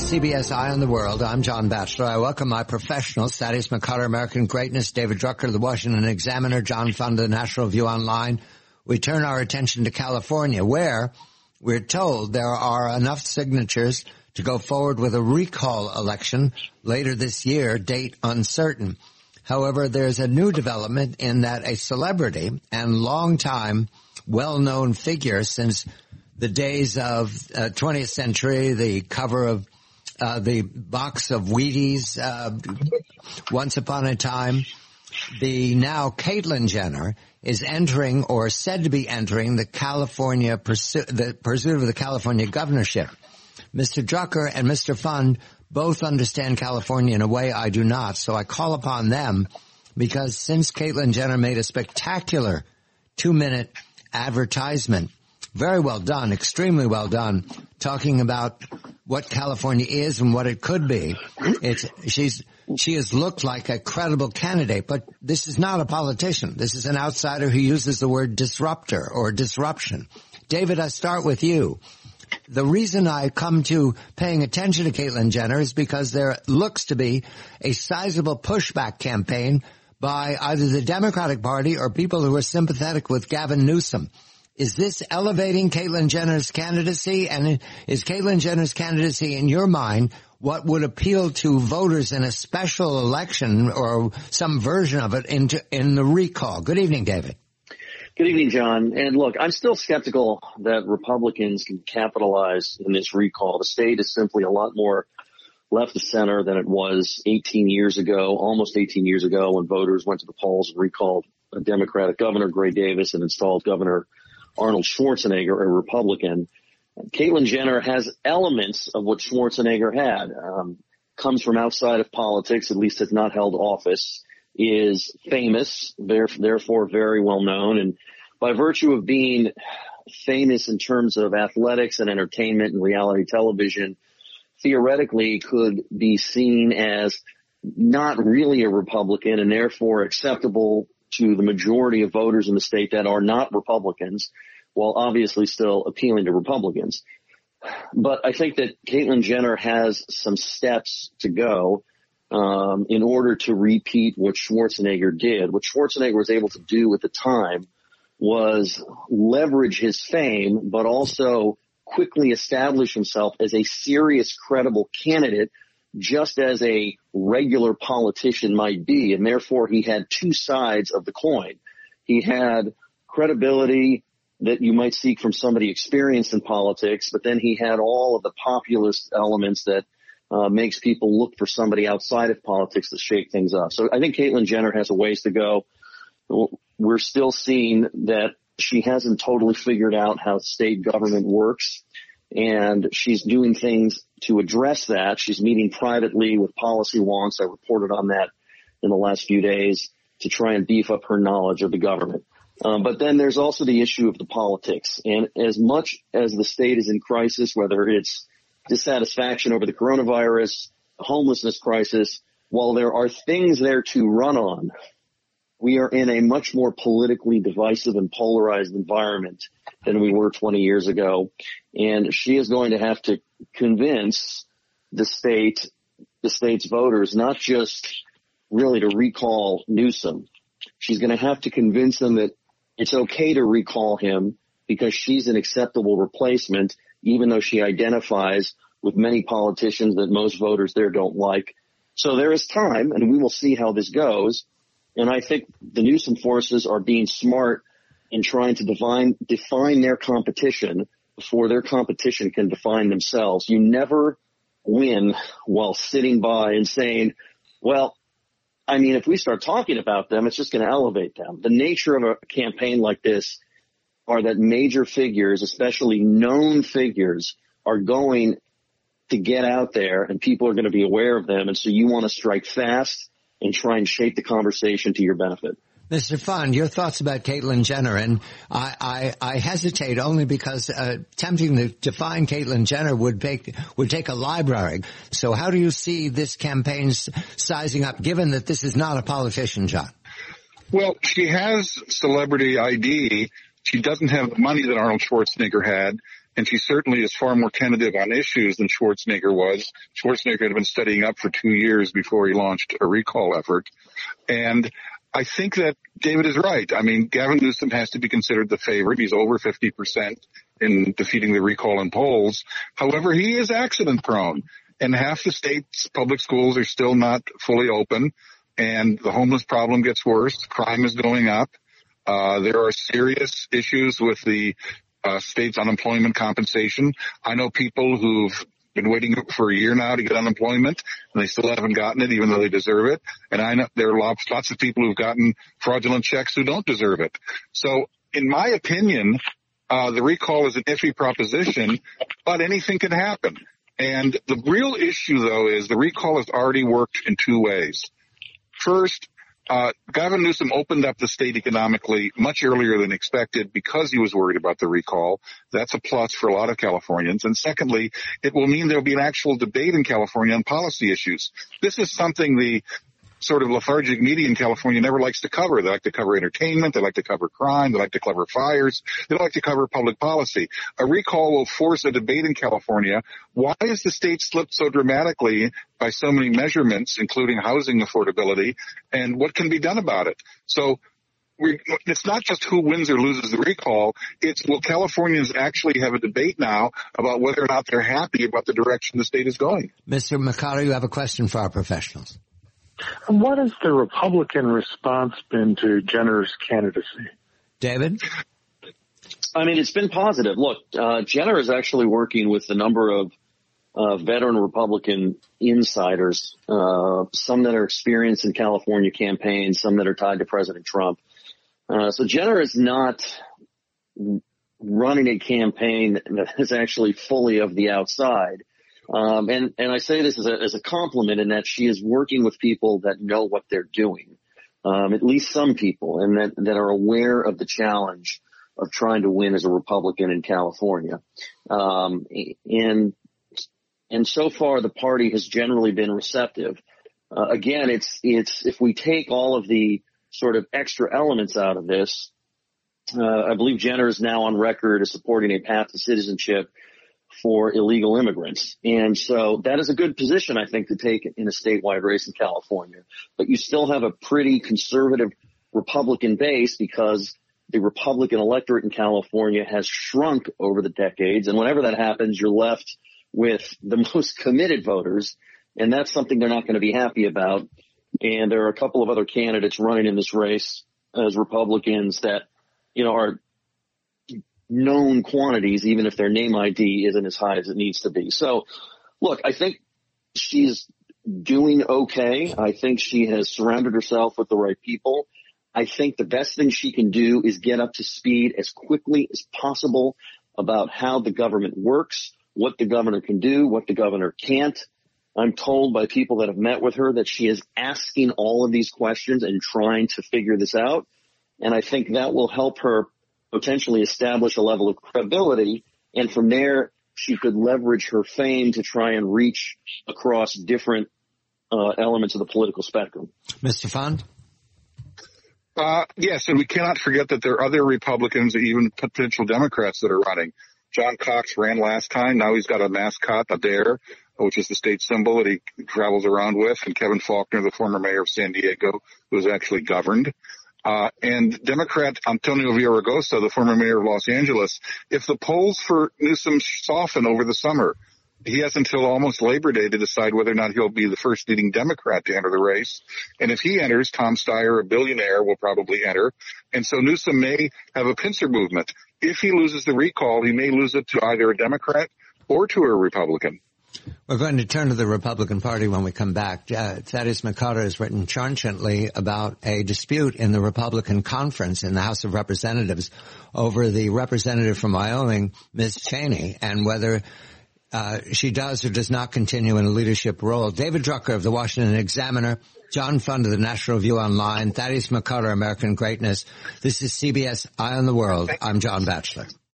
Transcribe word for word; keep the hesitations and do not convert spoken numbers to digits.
C B S Eye on the World. I'm John Batchelor. I welcome my professionals, Thaddeus McCullough, American Greatness, David Drucker, the Washington Examiner, John Fund, the National Review Online. We turn our attention to California, where we're told there are enough signatures to go forward with a recall election later this year, date uncertain. However, there's a new development in that a celebrity and longtime well-known figure since the days of uh, twentieth century, the cover of uh, the box of Wheaties, uh, once upon a time, the now Caitlyn Jenner is entering or said to be entering the California pursuit, the pursuit of the California governorship. Mister Drucker and Mister Fund both understand California in a way I do not, so I call upon them because since Caitlyn Jenner made a spectacular two-minute advertisement, very well done, extremely well done, talking about what California is and what it could be. It's, she's, she has looked like a credible candidate, but this is not a politician. This is an outsider who uses the word disruptor or disruption. David, I start with you. The reason I come to paying attention to Caitlyn Jenner is because there looks to be a sizable pushback campaign by either the Democratic Party or people who are sympathetic with Gavin Newsom. Is this elevating Caitlyn Jenner's candidacy? And is Caitlyn Jenner's candidacy, in your mind, what would appeal to voters in a special election or some version of it into, in the recall? Good evening, David. Good evening, John. And look, I'm still skeptical that Republicans can capitalize in this recall. The state is simply a lot more left of center than it was eighteen years ago, almost eighteen years ago, when voters went to the polls and recalled a Democratic governor, Gray Davis, and installed Governor Arnold Schwarzenegger, a Republican. Caitlyn Jenner has elements of what Schwarzenegger had, um, comes from outside of politics, at least has not held office, is famous, therefore very well known. And by virtue of being famous in terms of athletics and entertainment and reality television, theoretically could be seen as not really a Republican and therefore acceptable to the majority of voters in the state that are not Republicans, while obviously still appealing to Republicans. But I think that Caitlyn Jenner has some steps to go um, in order to repeat what Schwarzenegger did. What Schwarzenegger was able to do at the time was leverage his fame, but also quickly establish himself as a serious, credible candidate, just as a regular politician might be. And therefore, he had two sides of the coin. He had credibility that you might seek from somebody experienced in politics, but then he had all of the populist elements that uh, makes people look for somebody outside of politics to shake things up. So I think Caitlyn Jenner has a ways to go. We're still seeing that she hasn't totally figured out how state government works, and she's doing things to address that. She's meeting privately with policy wonks. I reported on that in the last few days to try and beef up her knowledge of the government. Um, but then there's also the issue of the politics. And as much as the state is in crisis, whether it's dissatisfaction over the coronavirus, homelessness crisis, while there are things there to run on, we are in a much more politically divisive and polarized environment than we were twenty years ago. And she is going to have to convince the state, the state's voters, not just really to recall Newsom. She's going to have to convince them that it's okay to recall him because she's an acceptable replacement, even though she identifies with many politicians that most voters there don't like. So there is time, and we will see how this goes. And I think the Newsom forces are being smart in trying to define, define their competition before their competition can define themselves. You never win while sitting by and saying, well, I mean, if we start talking about them, it's just going to elevate them. The nature of a campaign like this are that major figures, especially known figures, are going to get out there and people are going to be aware of them. And so you want to strike fast and try and shape the conversation to your benefit. Mister Fund, your thoughts about Caitlyn Jenner, and I, I, I hesitate only because uh, attempting to define Caitlyn Jenner would take would take a library. So how do you see this campaign sizing up, given that this is not a politician, John? Well, she has celebrity I D. She doesn't have the money that Arnold Schwarzenegger had, and she certainly is far more tentative on issues than Schwarzenegger was. Schwarzenegger had been studying up for two years before he launched a recall effort. And I think that David is right. I mean, Gavin Newsom has to be considered the favorite. He's over fifty percent in defeating the recall in polls. However, he is accident prone, and half the state's public schools are still not fully open, and the homeless problem gets worse. Crime is going up. Uh, there are serious issues with the uh, state's unemployment compensation. I know people who've been waiting for a year now to get unemployment, and they still haven't gotten it, even though they deserve it. And I know there are lots, lots of people who've gotten fraudulent checks who don't deserve it. So, in my opinion, uh, the recall is an iffy proposition, but anything can happen. And the real issue, though, is the recall has already worked in two ways. First, Uh, Gavin Newsom opened up the state economically much earlier than expected because he was worried about the recall. That's a plus for a lot of Californians. And secondly, it will mean there'll be an actual debate in California on policy issues. This is something the sort of lethargic media in California never likes to cover. They like to cover entertainment. They like to cover crime. They like to cover fires. They like to cover public policy. A recall will force a debate in California. Why has the state slipped so dramatically by so many measurements, including housing affordability, and what can be done about it? So we, it's not just who wins or loses the recall. It's will Californians actually have a debate now about whether or not they're happy about the direction the state is going? Mister McCarter, you have a question for our professionals. And what has the Republican response been to Jenner's candidacy? David? I mean, it's been positive. Look, uh, Jenner is actually working with a number of uh, veteran Republican insiders, uh, some that are experienced in California campaigns, some that are tied to President Trump. Uh, so Jenner is not running a campaign that is actually fully of the outside. Um, and, and I say this as a, as a compliment in that she is working with people that know what they're doing, um, at least some people, and that, that are aware of the challenge of trying to win as a Republican in California. Um, and, and so far the party has generally been receptive. Uh, again, it's, it's, if we take all of the sort of extra elements out of this, uh, I believe Jenner is now on record as supporting a path to citizenship for illegal immigrants. And so that is a good position, I think, to take in a statewide race in California. But you still have a pretty conservative Republican base because the Republican electorate in California has shrunk over the decades. And whenever that happens, you're left with the most committed voters. And that's something they're not going to be happy about. And there are a couple of other candidates running in this race as Republicans that, you know, are known quantities, even if their name I D isn't as high as it needs to be. So, look, I think she's doing okay. I think she has surrounded herself with the right people. I think the best thing she can do is get up to speed as quickly as possible about how the government works, what the governor can do, what the governor can't. I'm told by people that have met with her that she is asking all of these questions and trying to figure this out. And I think that will help her potentially establish a level of credibility. And from there, she could leverage her fame to try and reach across different uh, elements of the political spectrum. Mister Fund? Uh, yes, and we cannot forget that there are other Republicans, even potential Democrats that are running. John Cox ran last time. Now he's got a mascot, a dare, which is the state symbol that he travels around with. And Kevin Faulconer, the former mayor of San Diego, who was actually governed. Uh, and Democrat Antonio Villaraigosa, the former mayor of Los Angeles, if the polls for Newsom soften over the summer, he has until almost Labor Day to decide whether or not he'll be the first leading Democrat to enter the race. And if he enters, Tom Steyer, a billionaire, will probably enter. And so Newsom may have a pincer movement. If he loses the recall, he may lose it to either a Democrat or to a Republican. We're going to turn to the Republican Party when we come back. Uh, Thaddeus McCarter has written trenchantly about a dispute in the Republican conference in the House of Representatives over the representative from Wyoming, Miz Cheney, and whether uh, she does or does not continue in a leadership role. David Drucker of the Washington Examiner, John Fund of the National Review Online, Thaddeus McCarter, American Greatness. This is C B S Eye on the World. I'm John Batchelor.